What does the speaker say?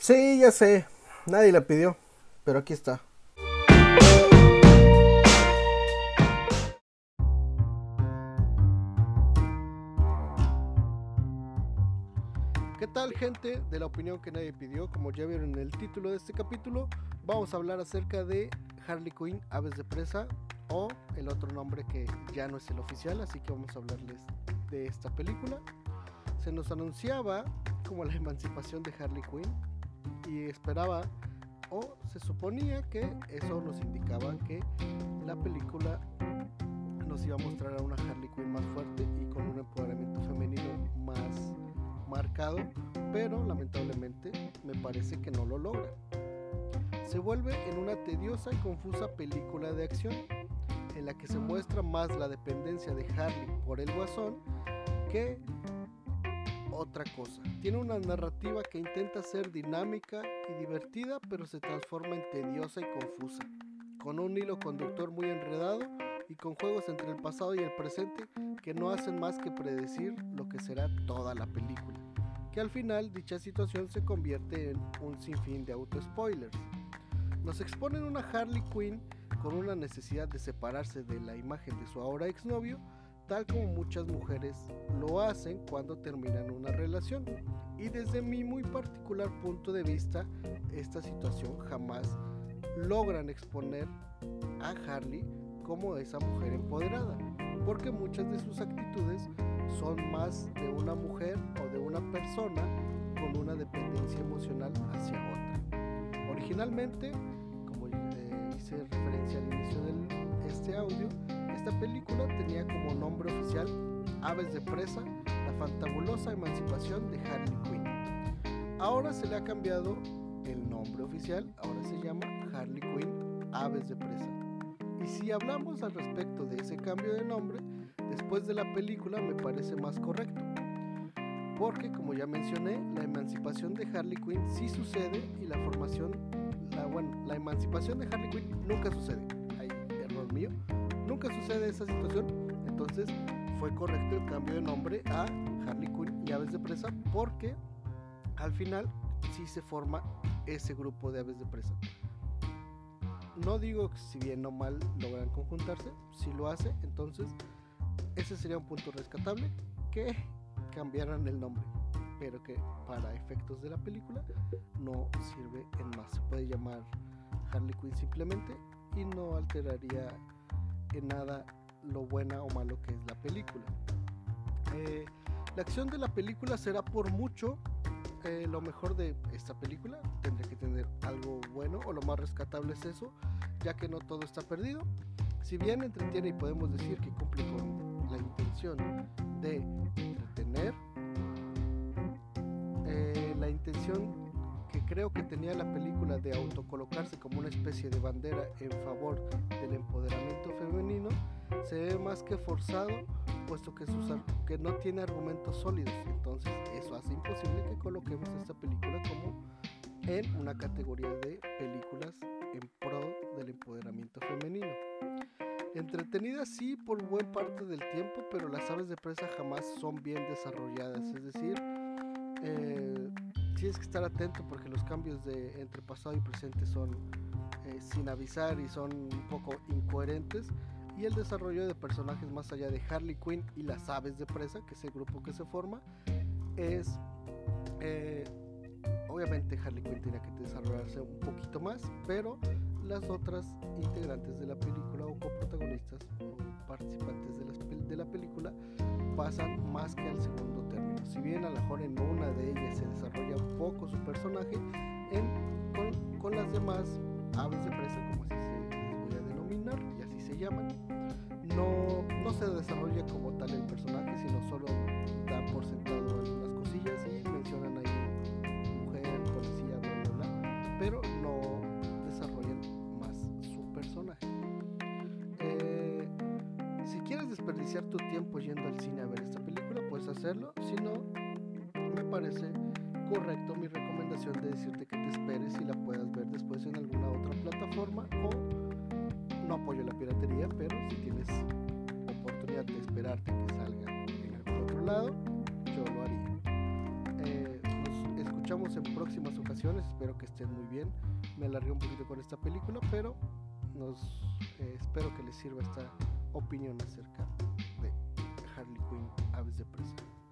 Sí, ya sé, nadie la pidió, pero aquí está. ¿Qué tal, gente de la opinión que nadie pidió? Como ya vieron en el título de este capítulo, vamos a hablar acerca de Harley Quinn, Aves de Presa, o el otro nombre que ya no es el oficial, así que vamos a hablarles de esta película. Se nos anunciaba como la emancipación de Harley Quinn y esperaba, o se suponía que eso nos indicaba que la película nos iba a mostrar a una Harley Quinn más fuerte y con un empoderamiento femenino más marcado, pero lamentablemente me parece que no lo logra. Se vuelve en una tediosa y confusa película de acción en la que se muestra más la dependencia de Harley por el Guasón que otra cosa. Tiene una narrativa que intenta ser dinámica y divertida, pero se transforma en tediosa y confusa, con un hilo conductor muy enredado y con juegos entre el pasado y el presente que no hacen más que predecir lo que será toda la película, que al final dicha situación se convierte en un sinfín de auto-spoilers. Nos exponen una Harley Quinn con una necesidad de separarse de la imagen de su ahora exnovio, tal como muchas mujeres lo hacen cuando terminan una relación. Y desde mi muy particular punto de vista, esta situación jamás logran exponer a Harley como esa mujer empoderada, porque muchas de sus actitudes son más de una mujer o de una persona con una dependencia emocional hacia otra. Originalmente, como hice referencia al inicio de este audio, esta película tenía como nombre oficial Aves de Presa, la fantabulosa emancipación de Harley Quinn. Ahora se le ha cambiado el nombre oficial, ahora se llama Harley Quinn, Aves de Presa. Y si hablamos al respecto de ese cambio de nombre, después de la película me parece más correcto. Porque, como ya mencioné, la emancipación de Harley Quinn sí sucede y la emancipación de Harley Quinn nunca sucede. Hay error mío. Nunca sucede esa situación, entonces fue correcto el cambio de nombre a Harley Quinn y Aves de Presa, porque al final sí se forma ese grupo de aves de presa. No digo que si bien o mal logran conjuntarse, si lo hace, entonces ese sería un punto rescatable, que cambiaran el nombre, pero que para efectos de la película no sirve en más. Se puede llamar Harley Quinn simplemente y no alteraría en nada lo buena o malo que es la película. La acción de la película será por mucho lo mejor de esta película. Tendría que tener algo bueno, o lo más rescatable es eso, ya que no todo está perdido. Si bien entretiene y podemos decir que cumple con la intención de entretener, la intención que creo que tenía la película de autocolocarse como una especie de bandera en favor del empoderamiento femenino se ve más que forzado, puesto que no tiene argumentos sólidos. Entonces eso hace imposible que coloquemos esta película como en una categoría de películas en pro del empoderamiento femenino. Entretenida sí por buena parte del tiempo, pero las aves de presa jamás son bien desarrolladas, es decir, tienes que estar atento porque los cambios de entre pasado y presente son sin avisar y son un poco incoherentes, y el desarrollo de personajes más allá de Harley Quinn y las aves de presa, que es el grupo que se forma, es obviamente Harley Quinn tiene que desarrollarse un poquito más, pero las otras integrantes de la película o coprotagonistas o participantes de la película pasan más que al segundo término. Si bien a lo mejor en una de ellas se desarrolla un poco su personaje, con las demás aves de presa, como así se les voy a denominar y así se llaman, no se desarrolla como tal el personaje, sino solo dan por sentado algunas cosillas y mencionan ahí mujer, policía, bla bla bla, pero no desarrollan más su personaje. Si quieres desperdiciar tu tiempo yendo al cine a ver esta película, puedes hacerlo. Si no, me parece correcto mi recomendación de decirte que te esperes y la puedas ver después en alguna otra plataforma, o no apoyo la piratería, pero si tienes oportunidad de esperarte que salga en algún otro lado, yo lo haría. Nos escuchamos en próximas ocasiones. Espero que estén muy bien. Me alargué un poquito con esta película, pero espero que les sirva esta opinión acerca de Harley Quinn, Aves de Presa.